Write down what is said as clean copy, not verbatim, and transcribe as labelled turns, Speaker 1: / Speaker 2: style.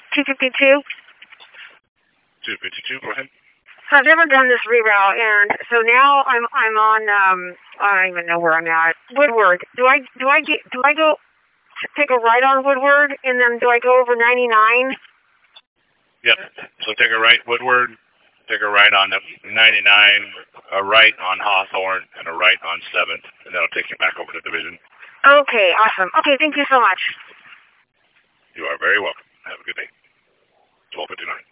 Speaker 1: 252.
Speaker 2: 252, go ahead.
Speaker 1: I've never done this reroute, and so now I'm on I don't even know where I'm at. Woodward. Do I go take a right on Woodward, and then do I go over 99?
Speaker 2: Yep. So take a right Woodward, take a right on 99, a right on Hawthorne, and a right on 7th, and that'll take you back over to Division.
Speaker 1: Okay, awesome. Okay, thank you so much.
Speaker 2: You are very welcome. Have a good day. 12:59.